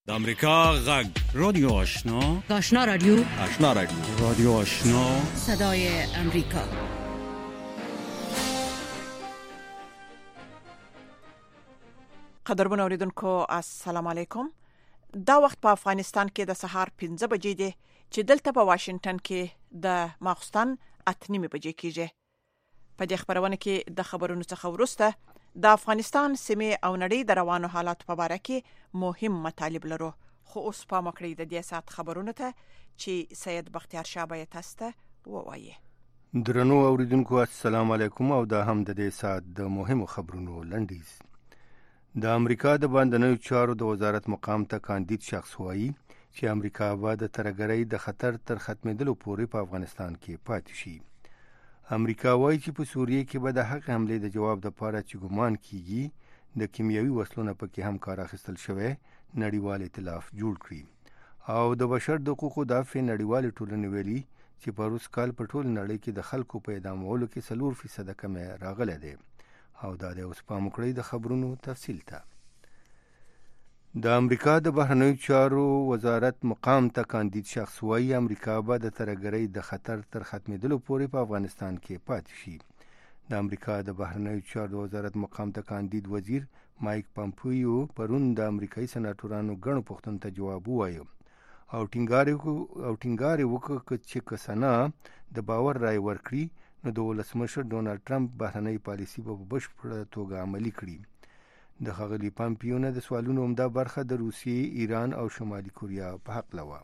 د امریکا غږ رادیو آشنا رادیو رادیو آشنا صدای امریکا. قدرمن اوریدونکو السلام علیکم. دا وخت په افغانستان کې د سهار 15 بجې دی چې دلته په واشنگټن کې د ماخستن 8:30 بجې کېږي. په دې خبرونه کې د خبرونو څخه وروسته د افغانستان سیمه او نړۍ د روانو حالات په اړه کې مهم مطالب لرو. خو اوس په مکړې د دې سات خبرونه ته چې سید بختیار شاه تاسو ته ووایي. درنو اوریدونکو السلام علیکم او دا هم د دې سات د مهمو خبرونو لنډیز. د امریکا د باندنیو چارو د وزارت مقام ته کاندید شخص وایي چې امریکا به د ترهګرۍ د خطر تر ختمېدلو پورې په افغانستان کې پاتې شي. امریکا وایي چې په سوریه کې به د حق حملې د جواب لپاره چې ګمان کیږي د کیمیاوي وسلو نه پکې هم کار اخیستل شوی نړیوال ائتلاف جوړ کړي. او د بشر د حقوقو دافع نړیوال ټولنې ویلي چې په روس کال په ټول نړۍ کې د خلکو په اعدامولو کې 4% کمه راغله ده. او دا د اوس په مکړې د خبرونو تفصیل ته. د امریکا د بهرنیو چارو وزارت مقام ته کاندید شخص وایي امریکا به د ترهګرۍ د خطر تر ختمېدلو پورې په افغانستان کې پاتې شي. د امریکا د بهرنیو چارو وزارت مقام ته کاندید وزیر مایک پامپیو پرون د امریکایي سناتورانو غنو پوښتنو ته جواب ووایو او ټینګار وکړ چې کسانه د باور رای ورکړي نو د ولسمشر ډونالد ټرمپ بهرنۍ پالیسي په بشپړه توګه عملي کړي. د ښاغلي پامپیو نه د سوالونو عمده برخه د روسیې، ایران او شمالي کوریا په حق لوه.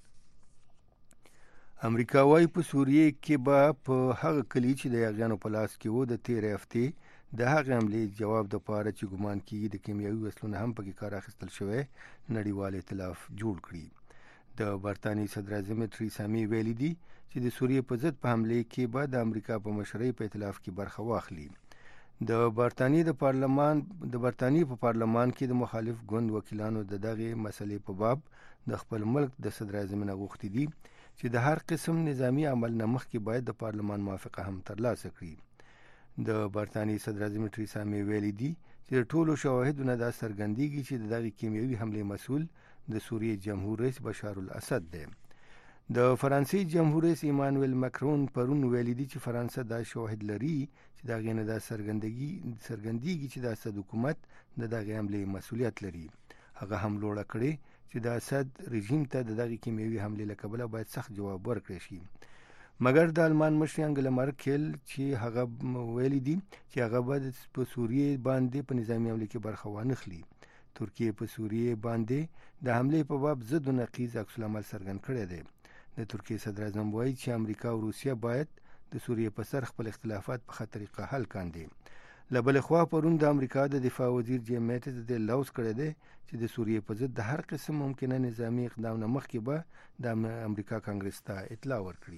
امریکا وايي په سوریه کې به په هغه کلی چې د یاغیانو په لاس کې وو د تیرې هفتې د هغې حملې جواب د پاره چې ګمان کیږي د کیمیاوي وسلو نه هم پکې کار اخیستل شوی نړیوال ائتلاف جوړ کړي. د برتانیې صدراعظم تریسا مې ویلي دي چې د سوریه په ضد په حملې کې به د امریکا په مشرۍ په ائتلاف کې برخه واخلي. د برتانیې په پارلمان کې د مخالف ګوند وکیلانو د دغه مسلې په باب د خپل ملک د صدراعظم نه غوښتي دي چې د هر قسم نظامی عمل نه مخکې باید د پارلمان موافقه هم ترلاسه کړي. د برتانیې صدراعظم تریسا مې ویلي دي چې د ټولو شواهدو نه دا څرګندېږي چې د دغه کیمیاوي حملې مسؤل د سوریې جمهور رئیس بشار الاسد دی. د فرانسې جمهور رئیس ایمانوئل ماکرون پرون ویلي دي چې فرانسه دا شواهد لري چې دا غینه دا څرګندېږي چې د اسد حکومت د دغه حملې مسؤلیت لري. هغه هم لوړه کړې چې د اسد رژیم ته د دغه کیمیاوي حملې له کبله باید سخت جواب ورکړي شي. مګر د آلمان مشر انګلا مرکل چې هغه ویلي دي چې هغه به په سوریه باندې په نظامی حملې کې برخه وانخلي. ترکیه په سوریه باندې د حملې په باب ضد او نقیض عکس العمل څرګند کړی دی. د ترکیه صدراعظم وایي چې امریکا او روسیه باید د سوریه په سر خپل اختلافات په ښه طریقه حل کاندي. له بلې خوا پرون د امریکا د دفاع وزیر جیم میټس د لوز کړی دی چې د سوریه په ضد د هر قسم ممکنه نظامی اقدام نه مخکې به د امریکا کانګرس ته اطلاع ورکړي.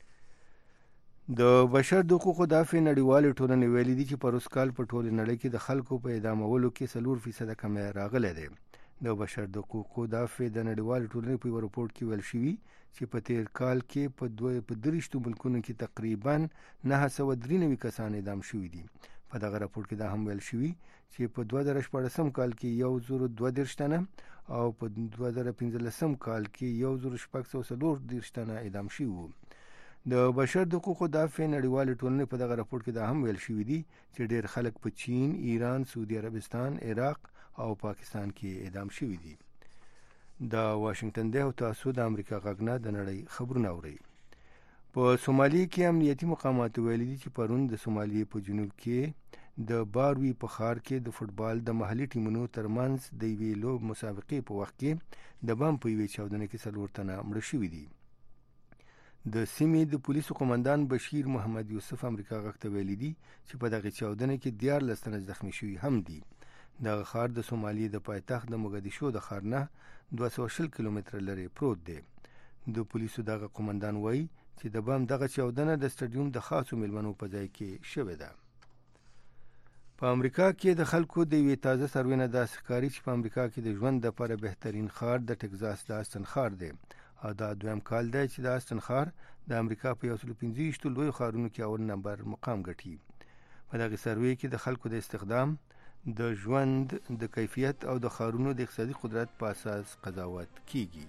د بشر د حقوقو دافع نړیوالې ټولنې ویلي دي چې په روس کال په ټوله نړۍ کې د خلکو په اعدامولو کې 4% کمه راغلی دی. د بشر د حقوقو دافع د نړیوالې ټولنې په یو رپورټ کې ویل شوي چې په تیر کال کې په 23 ملکونو کې تقریباً 993 کسان اعدام شوي دي. په دغه رپورټ کې دا هم ویل شوي چې په 2014 کال کې 1032 تنه او په 2015 کال کې 1634 تنه اعدام شوي وو. د بشر د حقوقو دافع نړیوالې ټولنې په دغه رپورټ کې دا هم ویل شوي دي چې ډېر خلک په چین، ایران، سعودي عربستان، عراق او پاکستان کې اعدام شوي دي. دا واشنگټن دی او تاسو د امریکا غږ نه د نړۍ خبرونه اورئ. په سومالیا کې امنیتي مقامات ویلي دي چې پرون د سومالیا په جنوب کې د باروي په ښار کې د فوټبال د محلي ټیمونو ترمنځ د یوې لوب مسابقې په وخت کې د بم په یوې چاودنه کې 4 تنه مړه شوي دي. د سیمې د پولیسو قومندان بشیر محمد یوسف امریکا غږ ته ویلي دي چې په دغه چاودنه کې 14 تنه زخمی شوي هم دي. دغه ښار د سومالیا د پایتخت د موګدیشو د ښار نه 220 کیلومتره لرې پروت دی. د پولیسو دغه قومندان وایي چې د بم دغه چاودنه د سټډیوم د خاصو میلمنو په ځای کې شوې ده. په امریکا کې د خلکو د یوې تازه سروې نه داسې ښکاري چې په امریکا کې د ژوند لپاره بهترین ښار د ټکزاس د آستن ښار دی. او دا دویم کال دی چې د آستن ښار د امریکا په 125 لویو ښارونو کې اول نمبر مقام ګټي. په دغه سروې کې د خلکو د استخدام، د ژوند د کیفیت او د ښارونو د اقتصادي قدرت په اساس قضاوت کیږي.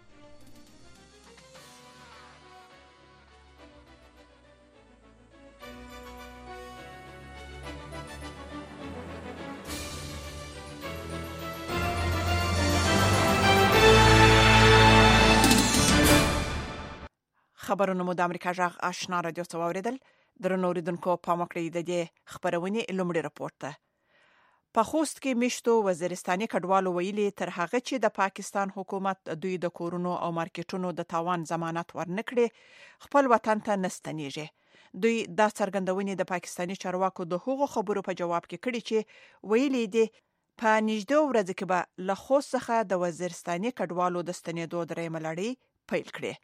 خبرونه مو د امریکا جغ آشنا رادیو څخه واوریدل. درنو اوریدونکو پام وکړئ د دې خبرونې لومړی راپورټ ته. په خوست کې میشتو وزیرستاني کډوالو ویلي تر هغه چې د پاکستان حکومت دوی د کورونو او مارکیټونو د تاوان ضمانت ورنکړي خپل وطن ته نستنیږي. دوی دا څرګندونې د پاکستاني چارواکو د هغو خبرو په جواب کې کړي چې ویلي دي په نږدې ورځ کې به له خوست څخه د وزیرستاني کډوالو د ستنېدو درېیمه لړۍ پیل کړي.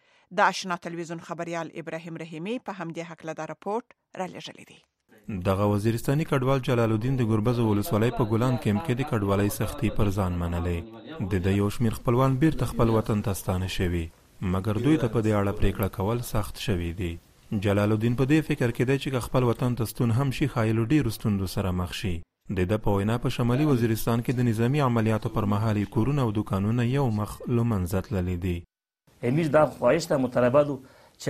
د آشنا تلویزیون خبريال ابراهیم رحیمی په همدې حق له راپورټ را لېږلی دی. دغه وزیرستاني کډوال جلال الدین د ګربز ولسوالۍ په ګلان کمپ کې د کډوالۍ سختي پر ځان منلې. د یو شمیر خپلوان بیرته خپل وطن ته ستانه شوي، مګر دوی ته په دې اړه پریکړه کول سخت شوي دي. جلال الدین په دې فکر کې دی چې خپل وطن ته ستون هم شي خایلو ډیرو ستوندو سره مخ شي. د په وینا په شمالي وزیرستان کې د نظامی عملیاتو پر مهال کورونه او دکانونه یو مخ لمنځه تللي دي. امیر دا خواهش ته مطالبه دو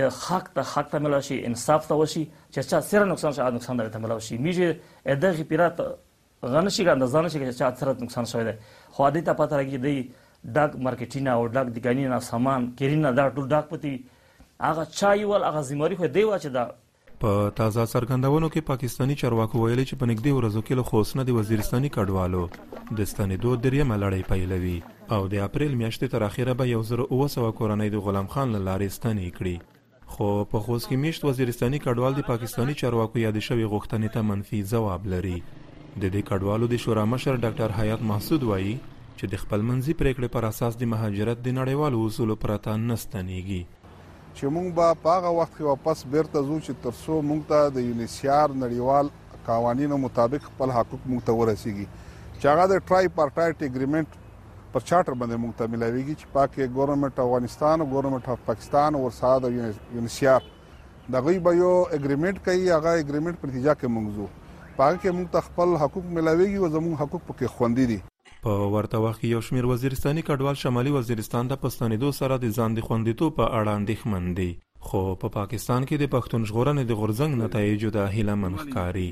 چې حق ته ملو شي، انصاف ته وشي، چې چا سره نقصان شي نقصان ته ملو شي. میجه دغه پیرات غنشي ګاند ځان شي چې چا سره نقصان شوی دی. خو دې ته پته راګي دی ډاک مارکیټینا او ډاک دګانینا سامان کیرینا دا ټول ډاک پتی هغه چای ول هغه زموري خو دی واچ دا. په تازه څرګندونو کې پاکستانی چارواکو ویلي چې په نږدې ورځو کې له خوست نه د وزیرستاني کډوالو د ستنېدو درېیمه لړۍ پیلوي او د اپریل میاشتې تر اخره به 1900 کورنۍ د غلام خان له لارې ستنې کړي. خو په خوست کې میشت وزیرستاني کډوال د پاکستانی چارواکو یاد شوی غوښتنې ته منفي ځواب لري. د دې کډوالو د شورا مشر ډاکټر حیات محسود وایي چې د خپل منځي پریکړې پر اساس د مهاجرت د نړیوالو اصولو پرته نه ستنېږي. چې مونږ به په هغه وخت کې واپس بیرته ځو چې تر څو مونږ ته د یونیسیار نړیوال قوانینو مطابق خپل حقوق مونږ ته ورسیږي، چې هغه د ټرای پارټایټ اګریمنٹ پر چارټر باندې مونږ ته ملاویږي چې پاکه ګورنمنت افغانستان او ګورنمنت اف پاکستان او سره د یونیسیار دغه به یو اګریمنٹ کوي. هغه اګریمنٹ په نتیجه کې مونږ زو پاکه کې مونږ ته خپل حقوق ملاویږي او زموږ حقوق پکې خوندي دي. په ورته وخت کې یو شمیر وزیرستاني کډوال شمالي وزیرستان ته پستانېدو سره د ځان د خوندیتوب په اړه اندېښمن دي. خو په پاکستان کې د پښتون ژغورنې د غورځنګ نتایجو د هیله من ښکاري.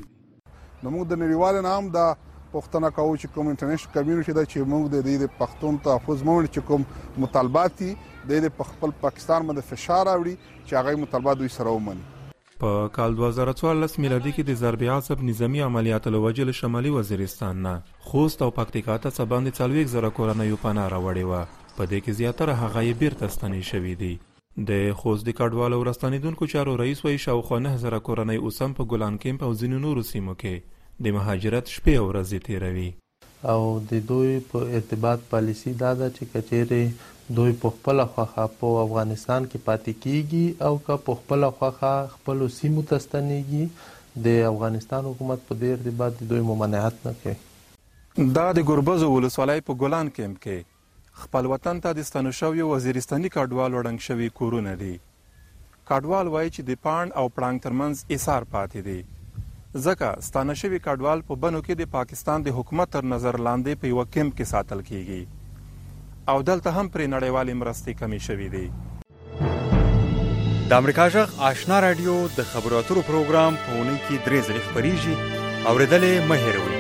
نو موږ د نړیوال نام د پښتنه کوو چې کوم انټرنیشنل کمیونټي دا چې موږ د دې پښتون تحفظ موږ چې کوم مطالبات دي د خپل پاکستان باندې فشار راوړي چې هغه مطالبات دوی سره ومني. په کال 2014 میلادي کې د ضرب عصب نظامی عملیاتو له وجې له شمالي وزیرستان نه خوست او پکتیکا ته څه باندې 40,000 کورنۍ پناه راوړې وه. په دې کې زیاتره هغه یې بیرته ستنې شوي دي. د خوست د کډوالو ورستنېدونکو چارو رئیس وایي شاوخوا 9,000 کورنۍ اوس هم په ګلان کمپ او ځینو نورو سیمو کې د مهاجرت شپې او ورځې تیروي. او د دوی په ارتباط پالیسی دا ده چې کچېرې دوی په خپله خوښه په افغانستان کې پاتې کیږي او که په خپله خوښه خپلو سیمو ته ستنېږي د افغانستان حکومت په دې ارتباط د دوی ممانعت نه کوي. دا د ګربز ولسوالۍ په ګلان کمپ کې خپل وطن ته د ستنو شویو وزیرستاني کډوال وړنګ شوي کورونه دي. کډوال وایي چې د پاڼ او پړانګ ترمنځ ایثار پاتې دي، ځکه ستانه شوي کډوال په بنو کې د پاکستان د حکومت تر نظر لاندې په یوه کمپ کې ساتل کیږي او دلته هم پرې نړیوالې مرستې کمې شوي دي. د امریکا جغ آشنا رادیو د خبرو اترو پروګرام په اونۍ کې 3 ځلې خپریږي، اورېدلې مه هېروئ.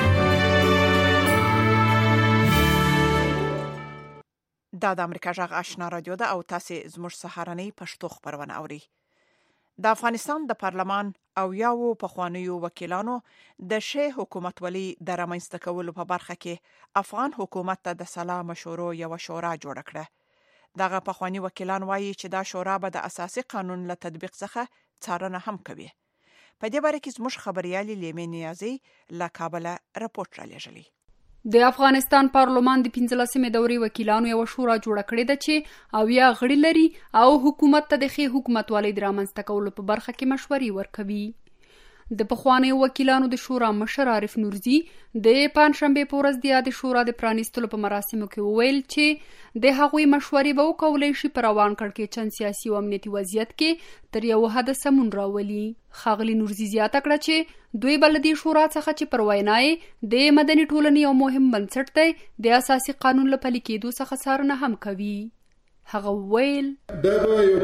دا د امریکا جغ آشنا رادیو ده او تاسو زموږ سهارنۍ پښتو خبرونه اوري. د افغانستان د پارلمان او یاو پخوانیو وکیلانو د شې حکومت ولی د رامنځته کولو په برخه کې افغان حکومت ته د سلا مشورو یو شورا جوړ کړه. دغه پخوانی وکیلان وایي چې دا شورا به د اساسي قانون له تطبیق څخه څارنه هم کوي. په دې باره کې زموږ خبريالي لیمه نیازي له کابل راپورټ را لېږلی. د افغانستان پارلمان د 15مې دورې وکیلانو یو شورا جوړه کړې ده چې او یا غړي لري او حکومت ته د ښې حکومتوالۍ د رامنځته کولو په برخه کې مشورې ورکوي. د پخوانیو وکیلانو د شورا مشر عارف نورزي د پنځشنبه په ورځ د یاد شورا د پرانیستلو په مراسمو کې وویل چې د هغوی مشورې به وکولای شي په روان کړکېچن سیاسي او امنیتي وضعیت کې تر یو حد سمون راولي. ښاغلي نورزي زیاته کړه چې دوی بلدي شورا څخه چې پر وینای د مدني ټولنې یو مهم بنسټ دی د اساسي قانون له پلي کېدو څخه څارنه هم کوي. هغه ویل دا به یو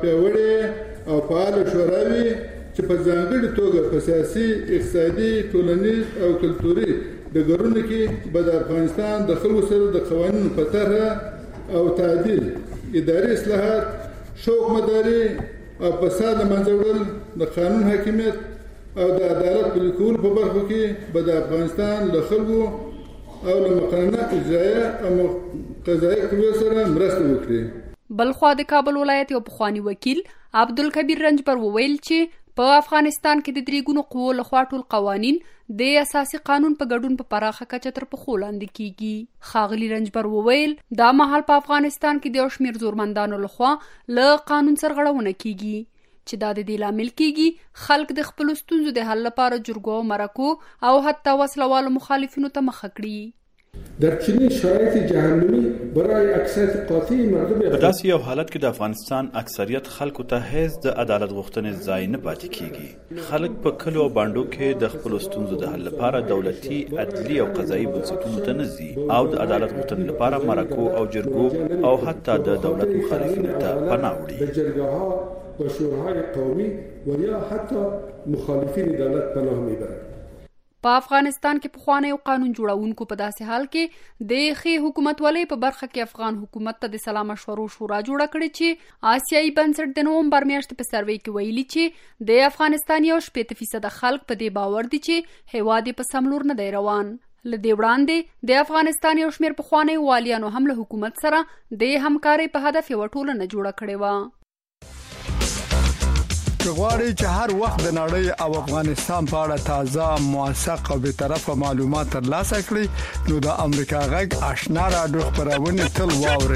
پیاوړی او فعال شورا وي چې په ځانګړي توګه په سیاسي، اقتصادي، ټولنیز او کلتوري ډګرونو کې به د افغانستان د خلکو سره د قوانینو په طرحه او تعدیل، اداري اصلاحات، شوق مداري او فساد له منځه وړل، د قانون حاکمیت او د عدالت پلي کولو په برخو کې به د افغانستان له خلکو او له مقننه اجرایه او قضایي قوې سره مرسته وکړي. بلخوا د کابل ولایت یو پخوانی وکیل عبدالکبیر رنجبر وویل چې په افغانستان کې د درې ګونو قوو لخوا ټول قوانین د اساسي قانون په ګډون په پراخه کچه تر پښو لاندې کیږي. ښاغلي رنجبر وویل دا مهال په افغانستان کې د یو شمېر زورمندانو لخوا له قانون سرغړونه کیږي چې دا د دې لامل کیږي خلک د خپلو ستونزو د حل لپاره جرګو او مرکو او حتی وسلوالو مخالفینو ته مخه کړي. در چنین شرایط جهنمی برای اکثریت قاطع مردم په داسې یو حالت کې د افغانستان اکثریت خلکو ته هیڅ د عدالت غوښتنې ځای نه پاتې کیږي. خلک په کلو او بانډو کې د خپلو ستونزو د حل لپاره دولتي، عدلي او قضایي بنسټونو ته نه ځي او د عدالت غوښتنې لپاره مرکو او جرګو او حتی د دولت مخالفینو ته پناه وړي. و شورای قومی و یا حتی مخالفین دولت پناه میبرند. په افغانستان کې پخوانی قانون جوړونکو په داسې حال کې د ښې حکومتولۍ په برخه کې افغان حکومت ته د سلا مشورو شورا جوړه کړې چې آسیایي بنسټ د نومبر میاشتې په سروې کې ویلي چې د افغانستان یو 80% خلک په دې باور دي چې هیواد په سم لور نه دی روان. له دې وړاندې د افغانستان یو شمېر پخوانی والیانو هم له حکومت سره د همکارۍ په هدف یوه ټولنه جوړه کړې وه. غواړئ چې هر وخت د نړۍ او افغانستان په اړه تازه، موثق او بی‌طرفه معلومات ترلاسه کړئ نو د امریکا غږ آشنا رادیو خبرونه تل واورئ.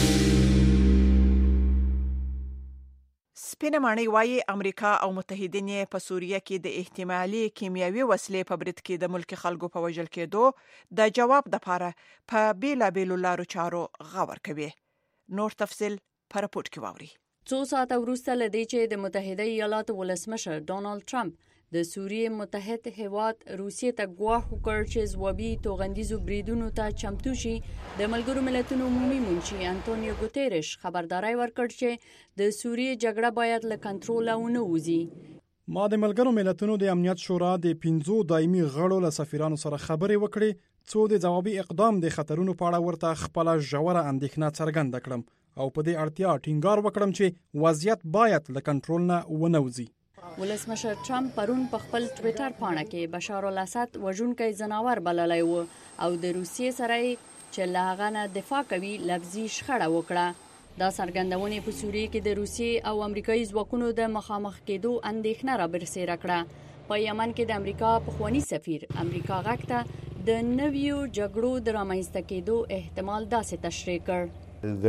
سپینه ماڼۍ وايي امریکا او متحدین په سوریه کې د احتمالي کیمیاوي وسلې په برید کې د ملک خلکو په وژل کېدو د جواب لپاره په بیلابېلو لارو چارو غور کوي. نور تفصیل په راپورټ کې واورئ. څو ساعته وروسته له دې چې د متحده ایالاتو ولسمشر ډونالد ټرمپ د سوریې متحد هیواد روسیې ته ګواښ وکړ چې ځوابي توغندیزو بریدونو ته چمتو شي، د ملګرو ملتونو عمومي منشي انټونیو ګوتيريش خبرداری ورکړ چې د سوریې جګړه باید له کنټروله ونه وځي. ما د ملګرو ملتونو د امنیت شورا د 15 دایمي غړو له سفیرانو سره خبرې وکړې څو د ځوابي اقدام د خطرونو په اړه ورته خپل ژوره اندېښنه څرګنده کړم او په دې اړتیا ټینګار وکړم چې وضعیت باید له کنټرول نه ونه وځي. ولسمشر ټرمپ پرون په خپل ټوئیټر پاڼه کې بشار الاسد وژونکی ځناور بللی و او د روسیې سره چې له هغه نه دفاع کوي لفظي شخړه وکړه. دا څرګندونې په سوریې کې د روسیې او امریکایي ځواکونو د مخامخ کېدو اندېښنه رابرسېره کړه. په یمن کې د امریکا پخوانی سفیر امریکا غږ ته د نویو جګړو د رامنځته کېدو احتمال داسې تشریح کړ.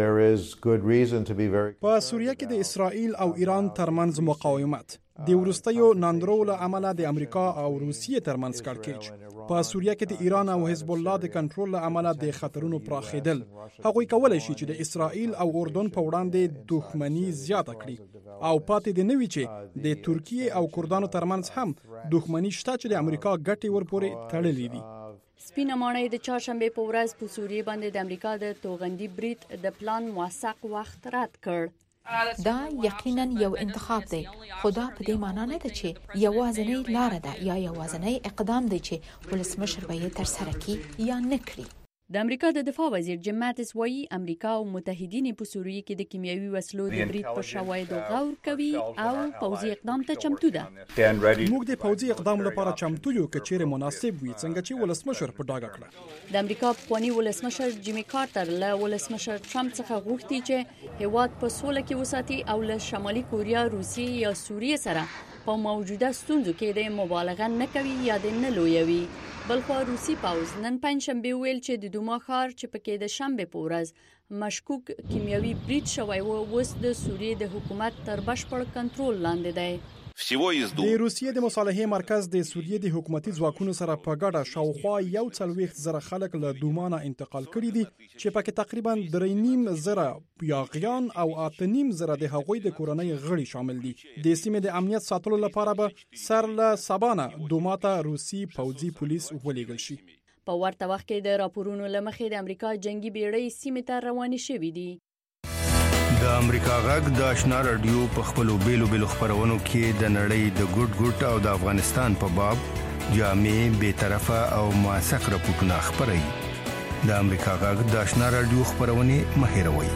په سوریه کې د اسرائیل او ایران ترمنځ مقاومت د وروستیو ناندرو له امله د امریکا او روسیې ترمنځ کړکېچ، په سوریه کې د ایران او حزب الله د کنټرول له امله د خطرونو پراخېدل، هغوی کولی شي چې د اسرائیل او اردن په وړاندې دښمني زیاته کړي او پاتې د نوي چې د ترکیې او کردانو ترمنځ هم دښمني شته چې د امریکا ګټې ورپورې تړلې دي. سپینه ماڼۍ د چهارشنبې په ورځ په سوریې باندې د امریکا د توغندي برید د پلان موثق وخت رد کړ. دا یقینا یو انتخاب دی، خو دا په دې معنی نه ده چې یوازینی لار ده یا یوازینی اقدام دی چې ولسمشر به یې ترسره کړي یا نه کړي. د امریکا د دفاع وزیر جیم ماتیس وایي امریکا او متحدین په سوریې کې د کیمیاوي وسلو د برید پر شواهدو غور کوي او پوځي اقدام ته چمتو ده. موږ د پوځي اقدام لپاره چمتو یو که چیرې مناسب وي، څنګه چې ولسمشر په ډاګه کړه. د امریکا پخوانی ولسمشر جیمی کارټر له ولسمشر ټرمپ څخه غوښتي چې هیواد په سوله کې وساتي او له شمالي کوریا، روسیې یا سوریې سره په موجوده ستونزو کې د مبالغه نه کوي یا د نه لویوي. بلخوا روسي پوځ نن پنځشنبه ویل چې د دوما ښار چې پکې د شنبه په ورځ مشکوک کیمیاوي برید شوی و اوس د سوریې د حکومت تر بشپړ کنټرول لاندې دی. د روسیې د مصالحې مرکز د سوریې د حکومتي ځواکونو سره په ګډه شاوخوا 140,000 خلک له دومانه انتقال کړي دي چې پکې تقریبا 3.5 یاغیان او 8.5 د هغوی د کورنۍ غړي شامل دي. د سیمې د امنیت ساتلو لپاره به سر له سبانه دوماته روسي پوځي پولیس ولېږل شي. په ورته وخت کې د راپورونو له مخې د امریکا جنگي بیړۍ سیمې ته روانې شوې دي. د امریکا غږ د آشنا رادیو په خپلو بیلو خبرونو کې د نړۍ د ګډ او د افغانستان په باب جامع بی‌طرفه او موثق راپورټونه خبري. د امریکا غږ د آشنا رادیو خبرونه مهیروي.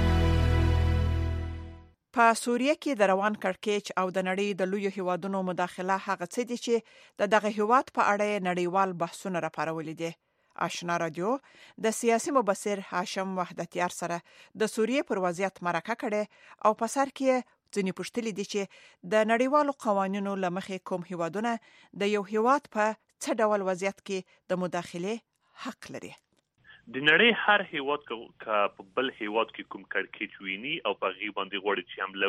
په سوریه کې د روان کړکېچ او د نړۍ د لوی هیوادونو مداخله هغه څه دي چې د دغه هیواد په اړه نړیوال بحثونه راپارولي دي. آشنا رادیو د سیاسي مبصر هاشم وحدتیار سره د سوریې پر وضعیت مرکه کړي او په سر کې ځینې پوښتلي دي چې د نړیوالو قوانینو لمخې کوم هیوادونه د یو هیواد په څه ډول وضعیت کې د مداخله حق لري. د نړۍ هر هیواد که بل هیواد کې کوم کړکېچ ویني او په غي باندې غوړي چې حمله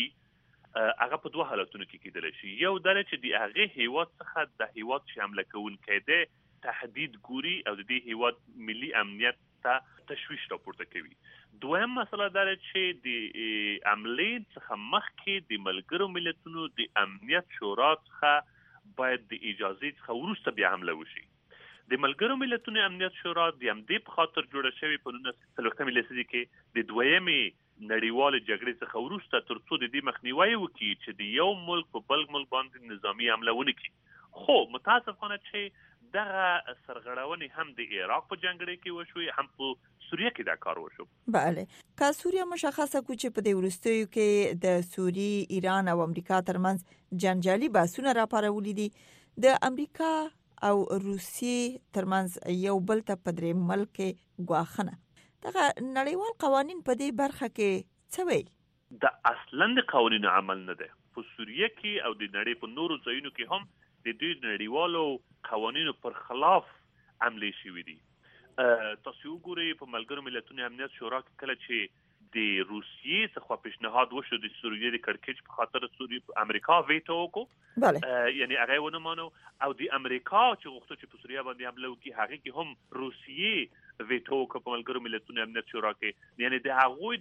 وکړي هغه په دوه حالتونو کې کېدلی شي. یو دا چې د هغه هیواد څخه د هیواد چې حمله کوونکی دی تهدید ګوري او د دې هیواد ملي امنیت ته تشویش راپورته کوي. دویم مسله دا چې د عملې څخه مخکې د ملګرو ملتونو د امنیت شورا څخه باید د اجازه څخه وروسته بیا حمله وشي. د ملګرو ملتونو امنیت شورا د همدې په خاطر جوړه شوې په 1940 لسیزه کې د دویمې نړیوال جګړې څخه وروسته ترڅو د دې مخنیوي وکړي چې د یو ملک په بل ملک باندې نظامی حمله ونه کړي. خو متاسفانه چې دغه سرغړونې هم د عراق په جنګ کې وشوي هم په سوریه کې دا کار وشو. بله که سوریه مشخصه کو چې په دې وروستیو کې د سوریې، ایران او امریکا ترمنځ جنجالي بحثونه راپارولي دي. د امریکا او روسیې ترمنځ یو بل ته په درې ملک ګواښنه. دغه نړیوال قوانین په دې برخه کې څه وایي؟ د اصلاً د قوانینو عمل نه دی. په سوریه کې او د نړۍ په نورو ځایونو کې هم د دوی نړیوالو قوانینو پر خلاف عملي شوي دي. تاسو وګورئ په ملګرو ملتونو امنیت شورا کې کله چې د روسیې څخه پیشنهاد وشو د سوریې د کړکېچ په خاطر سوریې امریکا ویټو وکړو، یعنی هغه ونه مانو او د امریکا چې غوښتل چې په سوریه باندې حمله وکړي هغه کې هم روسیې ویټو وکړ په ملګرو ملتونو امنیت شورا کې. یعنی د هغوی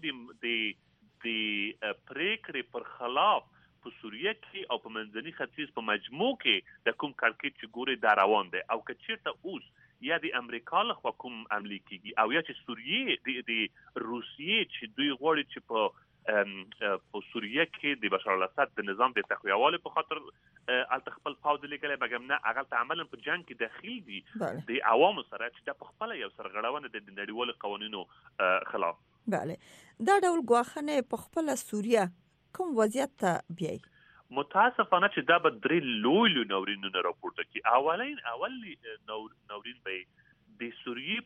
د پریکړې پر خلاف په سوریه کې او په منځني ختیځ په مجموع کې د کوم کړکېچ چې ګوري دا روان دی او که چیرته اوس یا د امریکا لخوا کوم عملي کیږي او یا چې سوریې د روسیې چې دوی غواړي چې په سوریه کې د بشار الاسد د نظام د تقویهوالي په خاطر الته خپل پاوځ لیکلی مګر نه هغه ته عملاً په جنګ کې داخل دي د عوامو سره چې د خپل یو سرغړونه د نړیوالو قوانینو خلاف. بله دا ډول ګواښنې په خپل سوریه کوم وضعیت ته بیایي؟ متاسفانه چې دا به درې لوی ناورینونه راپورته کړي. اول ناورین به د سوریې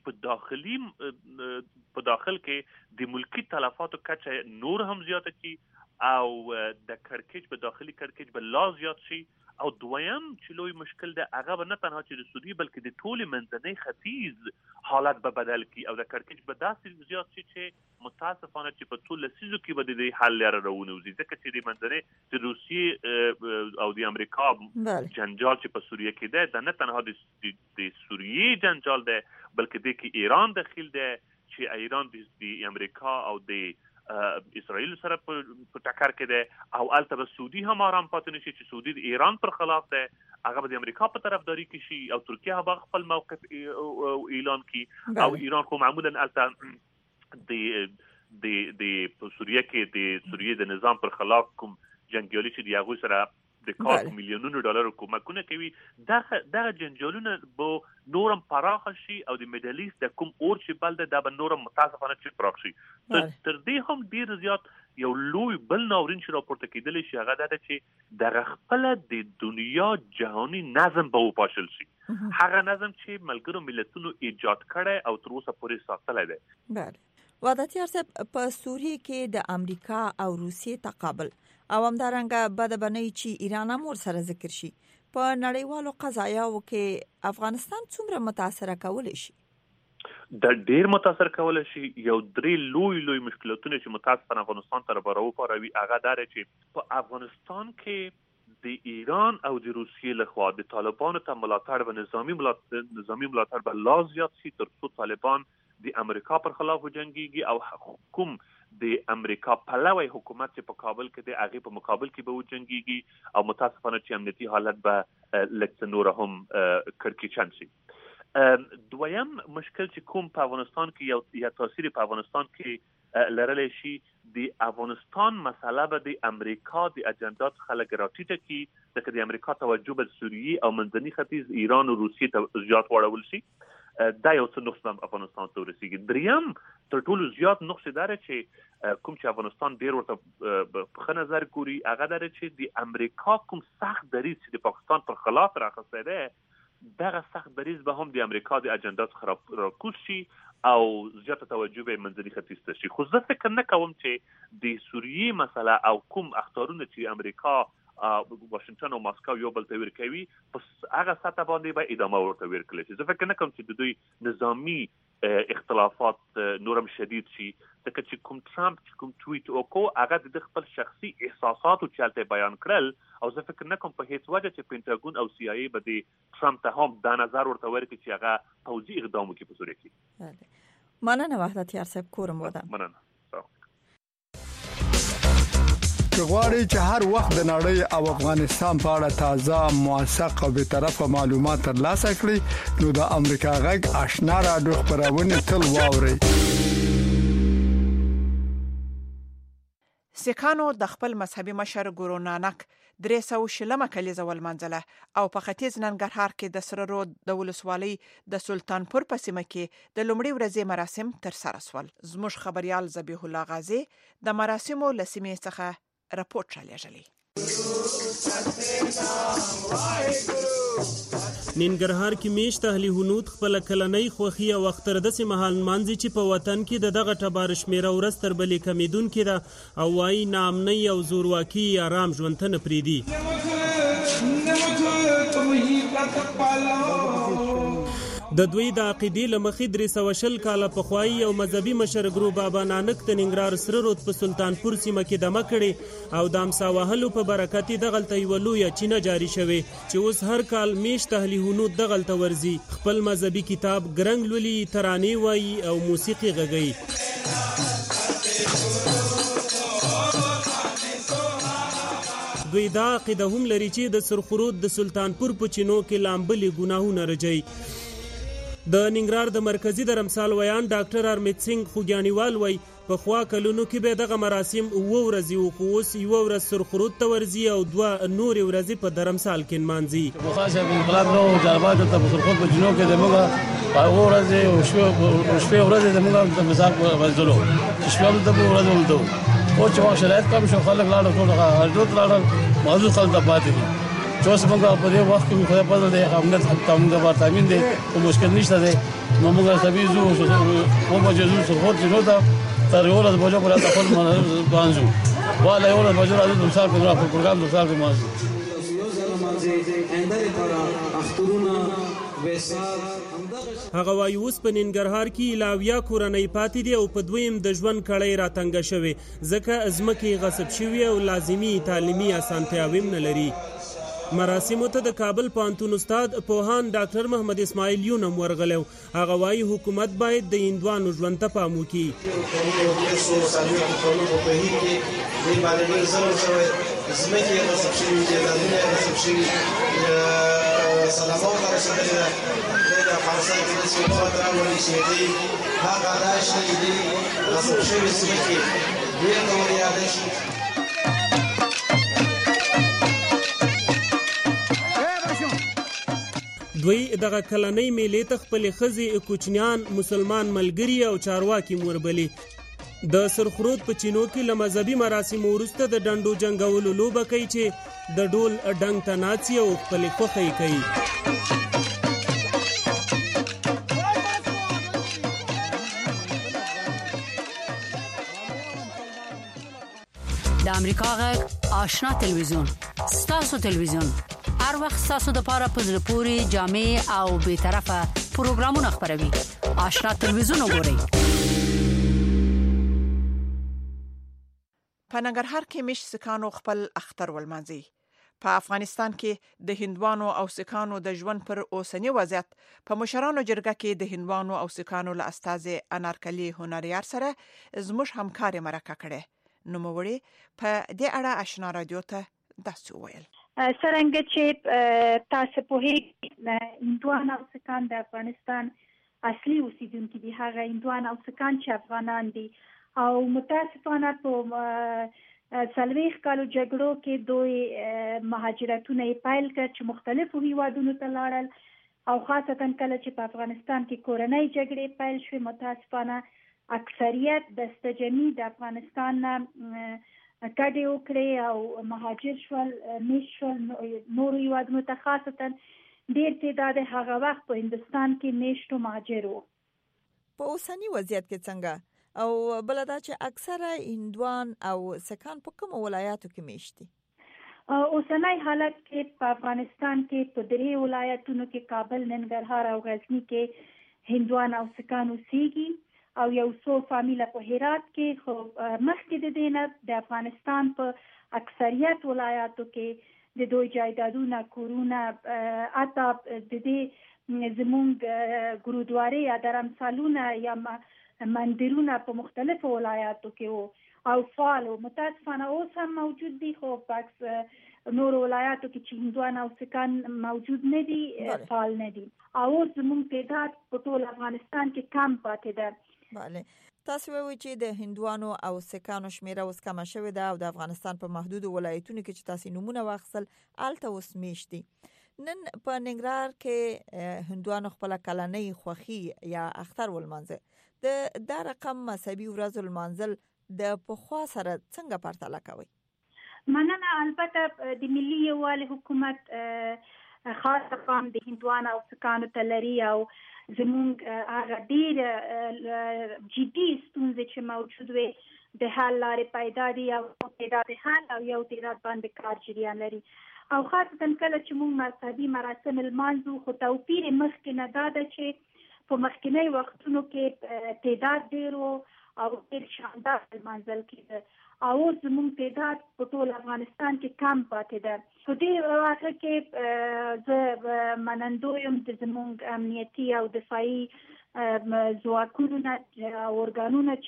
په داخل کې د ملکی تلفاتو کچه نور هم زیاته کړي او د کړکېچ په داخلي کړکېچ به لا زیات شي. او دویم چې لوی مشکل ده هغه به نه تنها چې د سوریې بلکې د ټولې منځنۍ ختیځ حالت به بدل کړي او د کړکېچ به داسې زیات شي چې متاسفانه چې په ټول لسیزو کې به د دې حل لاره راونوځي ځکه چې د منځنۍ د روسیې او د امریکا جنجال چې په سوریه کې ده دا نه تنها د سوریې جنجال ده بلکې د کې ایران داخل ده چې ایران د امریکا او د اسرائیل سره په ټکر کې ده او البته به سعودي هم آرام پاتې نشي چې سعودي د ایران پر خلاف ده هغه به د امریکا په طرفداري کې شي او ترکیه به خپل موقف اعلان کړي او ایران خو معمولا البته د سوریه کې د سوریې د نظام پر خلاف کوم جنگیالي چې دی هغه سره د کار میلیونونو ډالر کومکونه کوي. دا جنجالونه به نورم پراخ شي او د میډل ایست د کوم اور چې بل ده دا به نورم متاسفانه چې پراخ شي. تر دې هم ډیر زیات یو لوی بل ناورین چې راپورته کېدلی شي هغه دا چې د خپل د دنیا جهاني نظم به وپاشل شي. هغه نظم چې ملګرو ملتونو ایجاد کړي او تر اوسه پورې ساتلی دی. بله وحدتیار صاحب په سوریه کې د امریکا او روسیې تقابل او همدارنګه بد بنئ چې ایران هم ورسره ذکر شي په نړیوالو قضایاو کې افغانستان څومره متاثر کولی شي؟ دا ډیر متاثر کولی شي. یو درې لوی مشکلاتونه چې متاسفانه افغانستان ته راوپاروي هغه دا چې په افغانستان کې د ایران او د روسیې لخوا د طالبانو ته ملاتړ و نظامی ملاتړ به لا زیات شي تر څو طالبان د امریکا پر خلاف وجنګيږي او کوم د امریکا پلوی حکومت چې په کابل کې د هغه په مقابل کې به وجنګيږي او متاسفانه چې امنیتي حالت به لکه نور هم کړکېچن شي. دویم مشکل چې کوم په افغانستان کې یا تاثیر په افغانستان کې لرلی شي د افغانستان مسله به د امریکا د اجندات خلک راټیټه کی ځکه د امریکا توجه به سوریه او منځني ختیځ ایران او روسیې ته زیات واړول شي. دا یو څه نقص افغانستان ته ورسیږي. دریم تر ټولو زیات نقص دا چې کوم چې افغانستان ډیر ورته په نظر ګوري هغه دا چې د امریکا کوم سخت دریځ چې د پاکستان پر خلاف راخسته ده دغه سخت دریځ به هم د امریکا د اجندات راکوز شي او زیاته توجه به منځني ختیځ ته شي. خو زه فکر نه کوم چې د سوریې مسله او کوم اخطارونه چې امریکا واشنگټن او ماسکو یو بل ته ورکوي پس هغه ساته باندې به ادامه ورته ورکړي شي. زه فکر نه کوم چې د دوی نظامی اختلافات نورم شدید شي ځکه چې کوم ټرمپ چې کوم ټویټ وکړو هغه د خپل شخصي احساساتو چلته بیان کړل او زه فکر نه کوم په هیڅ وجه چې پینټاګون او سی آی ای به د ټرمپ ته هم دا نظر ورته ورکړي چې هغه پوځي اقدام وکړي په سوریه کې. مننه وحدت یار صاحب کورم ودا. مننه. غواړئ چې هر وخت د نړۍ او افغانستان په اړه تازه موثق او به طرفه معلومات ترلاسه کړئ نو د امریکا غږ آشنا رادیو خبرونه تل واورئ. سکانو د خپل مذهبي مشر ګورو نانک 300 کلیزه ولمنځله او په ختیځ ننګرهار کې د سره رود د ولسوالۍ د سلطانپور په سیمه کې د لومړي ورځې مراسم تر سره شول. زموږ خبريال ذبیح الله غازی د مراسمو لسمې څخه راپورټ را لېږلی. ننګرهار کې میشت اهلی هنود خپل کلنۍ خوخي او اختر د سیمهال مانځي چې په وطن کې دغه ټبار شمیره ورځ تر بلې کمیدون کې ده او وايي نامنۍ او زورواکي آرام ژوند ته نه پریدي. د دوی د عقیدې لمخې 320 کاله پخوایی او مذهبي مشر ګرو بابا نانک د ننګرهار سره رود په سلطانپور سیمه کې دمه کړي او د امسا وهلو په برکت دغلته یو لوی چینه جاری شوه چې اوس هر کال میشت اهلی هنود دغلته ورزي خپل مذهبي کتاب ګرنګ لولي ترانه وایي او موسیقي غږي. دوی دا عقیده هم لري چې د سرخرود د سلطانپور په چینو کې لامبلي ګناهونه رجي. د ننګرهار د مرکزی درمسال ویان ډاکټر ارمیت سنگ خوګیانیوال وای په خوا کلونو کې به دغه مراسم و ورځي او خوس یو ورځ سرخرود ته ورځي او دوه نور ورځي په درمسال کې مانځي. خاصه انقلاب نو جربات ته په سرخرود په جنو کې دموږه په ورځي او شپه ورځي دموږه په مثال ورځلو شپه ته ورځول دو او چې شرایط کم شو خلک لاړ ټول هرځو لاړ موضوع خلک پاتې دي. چوس موږ په دې وخت کې خدای په دې امنیت تامین د تامین دي او مشکل نشته دي نو موږ سبي زو او مجازو سرخود جنو ته تر یو ورځ بوجو پر خپل باندې ولا یو ورځ بوجو راځي د مثال په پروګرام د مثال په هغه وایي اوس په ننګرهار کې علاوه کورنۍ پاتې دي او په دویم د ژوند کړۍ راتنګ شوی ځکه ازمکه غصب شوی او لازمی تعلیمي اسانتیاوي نه لري. مراسمو ته د کابل پوهنتون استاد پوهان ډاکټر محمد اسماعیل یونم ورغلو. هغه وايي حکومت باید د هندوانو ژوند ته پام وکړي. دوی دغه کلنۍ میلې ته خپل خزي کوچنیان مسلمان ملګری او چارواکي موربلي. د سرخرود په چینو کې لمذهبي مراسم ورسته د ډنډو جنگولو لوبه کوي چې د ډول ډنګ ته ناڅي او خپل خوخي کوي. د امریکا غږ آشنا تلویزیون ستاسو تلویزیون هر وخت ستاسو د پاره په زړه پوري جامع او به طرفه پروګرامونه خبروي. آشنا تلویزیون وګورئ. په ننګرهار کې مش سکانو خپل اختر ولمانځي. په افغانستان کې د هندوانو او سکانو د ژوند پر اوسنی وضعیت په مشرانو جرګه کې د هندوانو او سکانو له استازي انارکلی هنریار سره زموږ همکاري مرکه کړې. نوموړي په دې اړه آشنا رادیو ته داسې وویل. څرنګه چې تاسو په هندوان او سکان د افغانستان اصلي اوسیدونکي دي، هغه هندوان او سکان چې افغانان دي او متاسفانه په 40 کالو جګړو کې دوی مهاجرتونه پیل کړ چې مختلفو هیوادونو ته لاړل او خاصتا کله چې په افغانستان کې کورنۍ جګړې پیل شوې، متاسفانه اکثریت دستجنی د افغانستان کډې وکړې او مهاجر شول، میشول نور هیوادونو ته، خاصتا ډېر تعداد هغه وخت په هندستان کې میشتو مهاجر وو. په اوسنی وضعیت کې څنګه او بل دا چې اکثره هندوان او سکان په کوم ولایاتو کې میشتي؟ اوسنی حالت کې په افغانستان کې په 3 ولایتونو کې کابل، ننګرهار او غزنی کې هندوان او سکان اوسېږي او یو څو فامیله په هرات کې. خو مخکې د دې نه د افغانستان په اکثریت ولایاتو کې د دوی جایدادونه، کورونه، حتی د دې زمونږ ګرودواري یا درمسالونه یا مندرونه په مختلفو ولایاتو کې وو او فعال. متاسفانه اوس هم موجود دي، خو په نور ولایاتو کې چې هندوان او سکان موجود نه دي، فعال نه دي او اوس زموږ تعداد په ټول افغانستان کې کم پاتې ده. بله، تاسو وایئ چې د هندوانو او سکانو شمیره اوس کمه شوې ده او د افغانستان په محدودو ولایتونو کې چې تاسو نمونه واخیستل هلته اوس میشتي. نن په ننګرهار کې هندوانو خپله کلنۍ خوښي یا اختر ولمانځه. د رقم مذهبي ورځو لمانځل د پخوا سره څنګه پرتله کوي؟ مننه. البته د ملي یووالي حکومت خاصه پام د هندوان او سکانو ته لري او زموږ هغه ډېر جدي ستونزې چې موجود وي د حل لارې پیدا دي او تعداد حل او یو تعداد باندې کار جریان لري او خاصه کله چې موږ مذهبي مراسم لمانځو. خو توپیر مخکې نه دا ده چې په مخکینی وختونو کې تعداد ډېر او ډېر شاندار لمانځل کېده او زموږ تعداد په ټول افغانستان کې کم پاتې ده. په دې واقع کې زه منندو یم د زموږ امنیتي او دفاعي ځواکونو نه او ارګانونو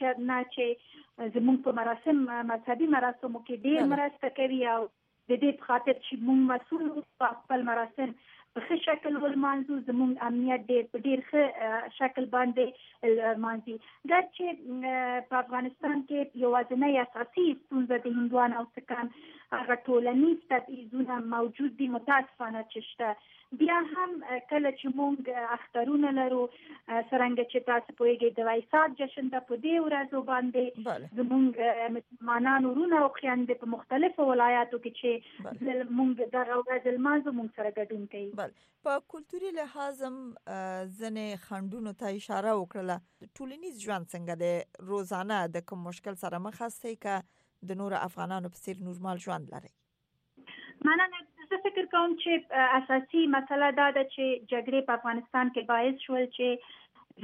چې زموږ په مذهبي مراسمو کې ډېر مرسته کوي او د دې په خاطر چې موږ مسؤل په خپل مراسم په ښه شکل ولمانځو، زموږ امنیت په ډېر ښه شکل باندې لمانځي. دا چې په افغانستان کې یوازینی اساسي ستونزه د هندوان او سکان هغه ټولنیز تبعیضونه موجود دي، متاسفانه چې شته. بیا هم کله چې موږ اخترونه لرو، څرنګه چې تاسو پوهیږئ د وایساک جشن ته په دې ورځو باندې زموږ مسلمانان ورونه او خویندې په مختلفو ولایاتو کې چې موږ دغه ورځ لمانځو موږ سره ګډون کوي. په کلتوري لحاظ هم ځینې خنډونو ته اشاره وکړله. ټولنیز ژوند څنګه دی؟ روزانه د کوم مشکل سره مخ یاستئ که د نورو افغانانو په څیر نورمال ژوند لرئ؟ مننه. زه فکر کوم چې اساسي مسله دا ده چې جګړې په افغانستان کې باعث شول چې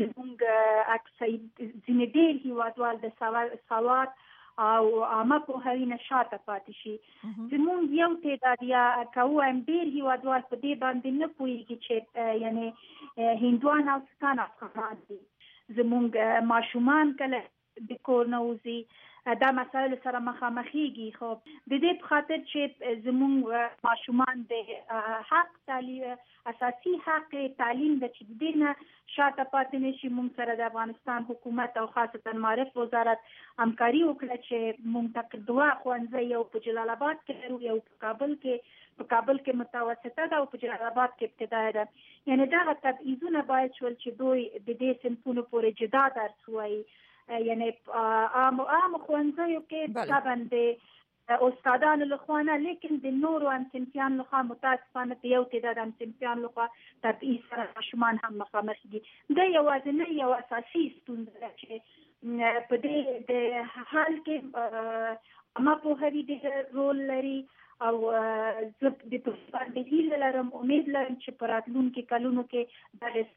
زموږ ځینې ډېر هیوادوال د سواد او عامه پوهاوي نه شاته پاتې شي. زموږ یو تعداد یا کوم ډېر هیوادوال په دې باندې نه پوهېږي چې یعنې هندوان او سکان افغانان دي. زموږ ماشومان کله د کور نه وځي دا مسایلو سره مخامخېږي. خو د دې په خاطر چې زموږ ماشومان د حق تعلیم، اساسي حق تعلیم د چې د دې نه شاته پاتې نه شي، موږ سره د افغانستان حکومت او خاصتا معارف وزارت همکاري وکړه چې موږ ته 2 ښوونځي، یو په جلال آباد کې لرو، یو په کابل کې متوسطه ده او په جلال آباد کې ابتدایي ده. یعنې دغه تبعیضونه باید شول چې دوی د دې صنفونو پورې جدا درس ووایي. یعنې عام ښوونځیو کې طبعا د استادانو لخوا نه، لیکن د نورو همصنفیانو لخوا متاسفانه د یو تعداد همصنفیانو لخوا تبعیض سره ماشومان هم مخامخ دي. دا یوازینی یو اساسي ستونزه ده چې په دې د حل کې عامه پوهاوي ډېر رول لري او زه د باندې هیله لرم، امید لرم چې په راتلونکي کلونو کې دغه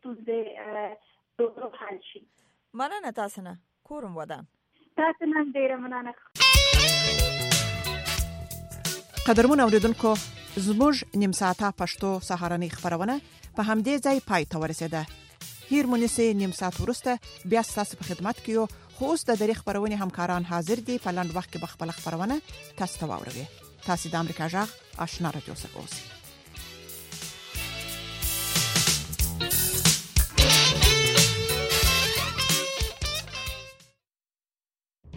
ستونزې حل شي. مننه تاسو نه. کورم ودان. تاسو نن ډیره مننه. قدرمن اوریدونکو، زموږ نیم ساعته پښتو سهارنۍ خبرونه په همدې ځای پای ته ورسېده. هیر مونږه نیم ساعت ورسته بیا تاسو په خدمت کې یو. خو اوس د دری خبرونه همکاران حاضر دي په لاند وخت کې بخپل خبرونه تاسو ته واوروي. تاسو د امریکا جغ آشنا رادیو څخه اوسئ.